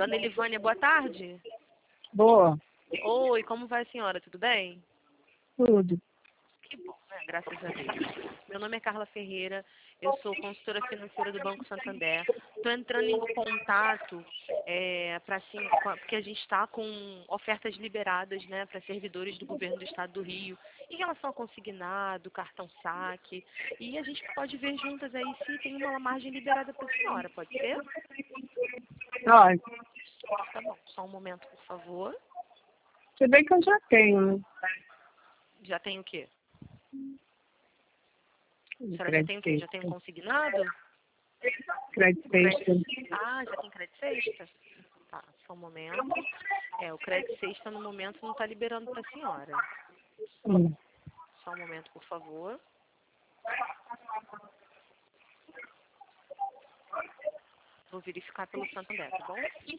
Dona Elivânia, boa tarde. Boa. Oi, como vai a senhora? Tudo bem? Tudo. Que bom, né? Graças a Deus. Meu nome é Carla Ferreira, eu sou consultora financeira do Banco Santander. Estou entrando em contato porque a gente está com ofertas liberadas, né, para servidores do governo do estado do Rio, em relação a consignado, cartão saque. E a gente pode ver juntas aí se tem uma margem liberada para a senhora, pode ser? Olha, Tá bom, só um momento, por favor. se bem que eu já tenho, né? Já tem o quê? A Um senhora já tem o quê? Já crédito tem um consignado? crédito extra. Ah, já tem crédito sexta? Tá, só um momento. O crédito sexta no momento não está liberando para a senhora. Hum. Só um momento, por favor. Vou verificar pelo Santander, tá bom?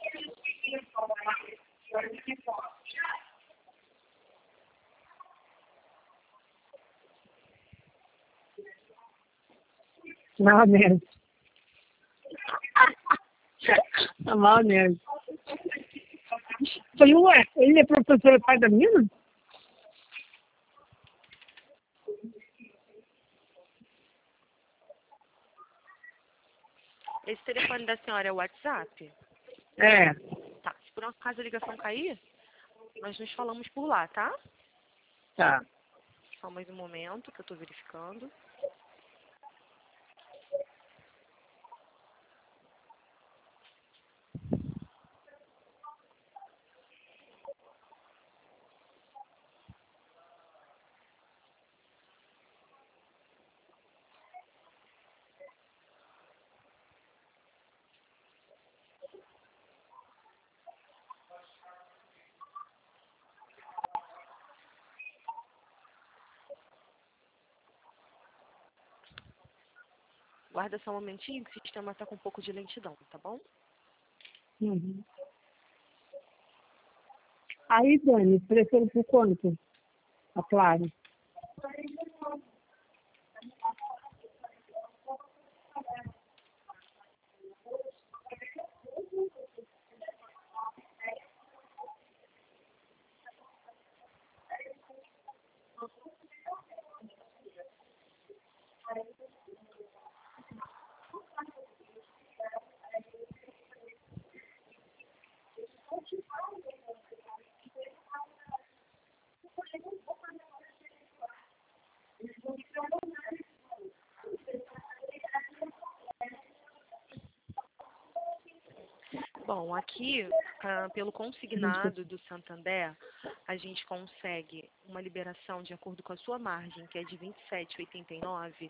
Mal mesmo. Mal mesmo. Falei, ué, ele é professor pai da menina? Esse telefone da senhora é o WhatsApp? É. Tá, se por um acaso a ligação cair, nós nos falamos por lá, tá? Tá. Só mais um momento que eu estou verificando. Guarda só um momentinho que o sistema está com um pouco de lentidão, tá bom? Uhum. Aí, Dani, prefere por quanto? Tá claro. Bom, aqui, pelo consignado do Santander, a gente consegue uma liberação de acordo com a sua margem, que é de 27,89,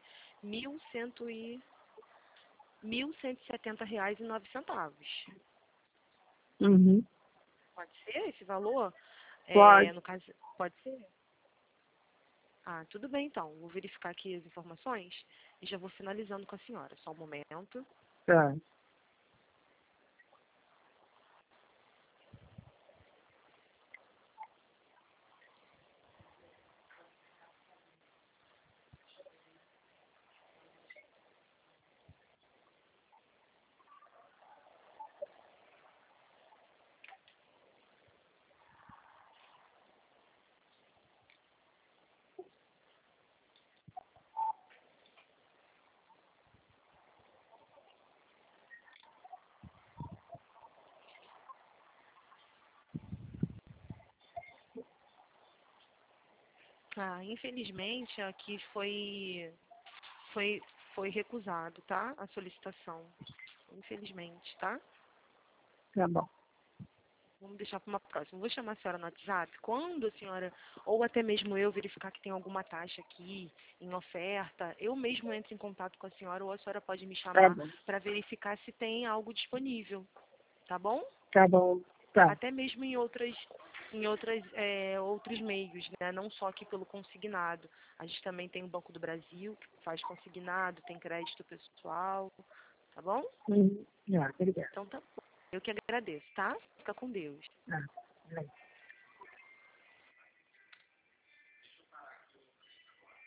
R$ 1.170,09. Uhum. Pode ser esse valor? Pode. No caso, pode ser? Ah, tudo bem então. Vou verificar aqui as informações e já vou finalizando com a senhora. Só um momento. Tá. Ah, infelizmente aqui foi, foi recusado, tá? A solicitação. Infelizmente, tá? Tá bom. Vamos deixar para uma próxima. Vou chamar a senhora no WhatsApp. Quando a senhora, ou até mesmo eu, verificar que tem alguma taxa aqui em oferta, eu mesmo entro em contato com a senhora ou a senhora pode me Tá chamar bom. para verificar se tem algo disponível. Tá bom? Tá bom. Tá. Até mesmo outros meios, né? Não só aqui pelo consignado. A gente também tem o Banco do Brasil, que faz consignado, tem crédito pessoal, tá bom? Uhum. Ah, obrigada. Então tá bom. Eu que agradeço, tá? Fica com Deus. Ah,